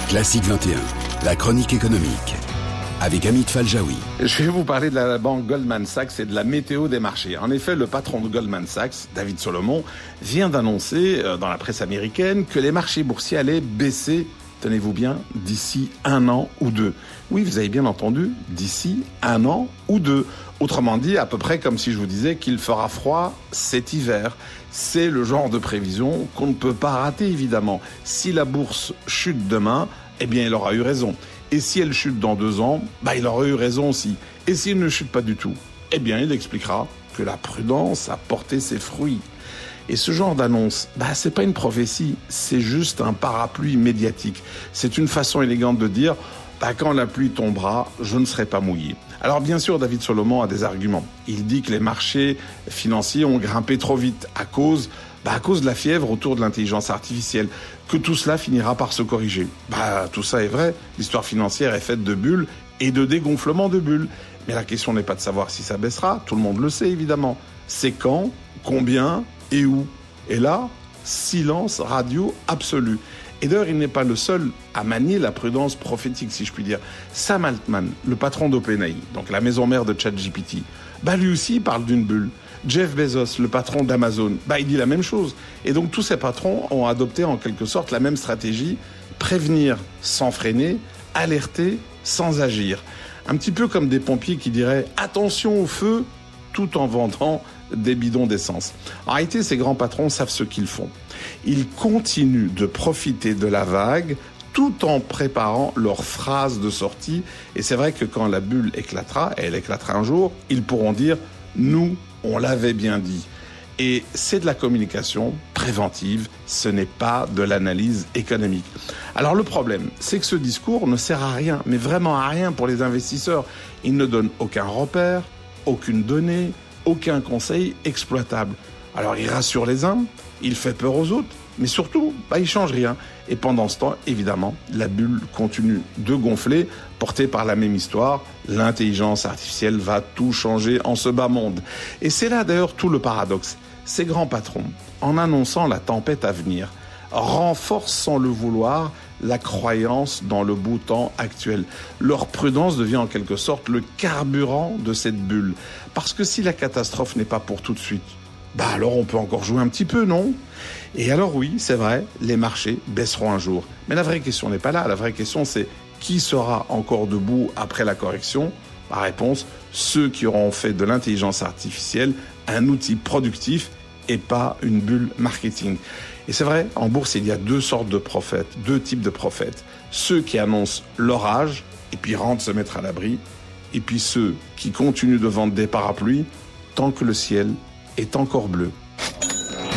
Classique 21, la chronique économique, avec Amit Faljaoui. Je vais vous parler de la banque Goldman Sachs et de la météo des marchés. En effet, le patron de Goldman Sachs, David Solomon, vient d'annoncer dans la presse américaine que les marchés boursiers allaient baisser, tenez-vous bien, d'ici 1 an ou 2. Oui, vous avez bien entendu, d'ici 1 an ou 2. Autrement dit, à peu près comme si je vous disais qu'il fera froid cet hiver. C'est le genre de prévision qu'on ne peut pas rater, évidemment. Si la bourse chute demain, eh bien, il aura eu raison. Et si elle chute dans 2 ans, il aura eu raison aussi. Et s'il ne chute pas du tout, eh bien, il expliquera que la prudence a porté ses fruits. Et ce genre d'annonce, c'est pas une prophétie, c'est juste un parapluie médiatique. C'est une façon élégante de dire, quand la pluie tombera, je ne serai pas mouillé. Alors bien sûr, David Solomon a des arguments. Il dit que les marchés financiers ont grimpé trop vite à cause de la fièvre autour de l'intelligence artificielle, que tout cela finira par se corriger. Tout ça est vrai, l'histoire financière est faite de bulles et de dégonflements de bulles. Mais la question n'est pas de savoir si ça baissera, tout le monde le sait évidemment. C'est quand, combien et où. Et là, silence radio absolu. Et d'ailleurs, il n'est pas le seul à manier la prudence prophétique, si je puis dire. Sam Altman, le patron d'OpenAI, donc la maison mère de ChatGPT, lui aussi parle d'une bulle. Jeff Bezos, le patron d'Amazon, il dit la même chose. Et donc tous ces patrons ont adopté en quelque sorte la même stratégie, prévenir sans freiner, alerter sans agir. Un petit peu comme des pompiers qui diraient « attention au feu » tout en vendant des bidons d'essence. En réalité, ces grands patrons savent ce qu'ils font. Ils continuent de profiter de la vague tout en préparant leur phrase de sortie. Et c'est vrai que quand la bulle éclatera, et elle éclatera un jour, ils pourront dire « nous, on l'avait bien dit ». Et c'est de la communication préventive, ce n'est pas de l'analyse économique. Alors le problème, c'est que ce discours ne sert à rien, mais vraiment à rien pour les investisseurs. Il ne donne aucun repère, aucune donnée, aucun conseil exploitable. Alors il rassure les uns, il fait peur aux autres, mais surtout, il change rien. Et pendant ce temps, évidemment, la bulle continue de gonfler, portée par la même histoire. L'intelligence artificielle va tout changer en ce bas monde. Et c'est là d'ailleurs tout le paradoxe. Ces grands patrons, en annonçant la tempête à venir, renforcent sans le vouloir la croyance dans le beau temps actuel. Leur prudence devient en quelque sorte le carburant de cette bulle. Parce que si la catastrophe n'est pas pour tout de suite, alors on peut encore jouer un petit peu, non ? Et alors oui, c'est vrai, les marchés baisseront un jour. Mais la vraie question n'est pas là. La vraie question, c'est qui sera encore debout après la correction ? La réponse, ceux qui auront fait de l'intelligence artificielle un outil productif et pas une bulle marketing. Et c'est vrai, en bourse, il y a 2 sortes de prophètes, 2 types de prophètes. Ceux qui annoncent l'orage et puis rentrent se mettre à l'abri, et puis ceux qui continuent de vendre des parapluies tant que le ciel est encore bleu.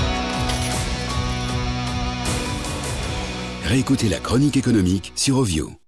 Réécoutez la chronique économique sur Ovio.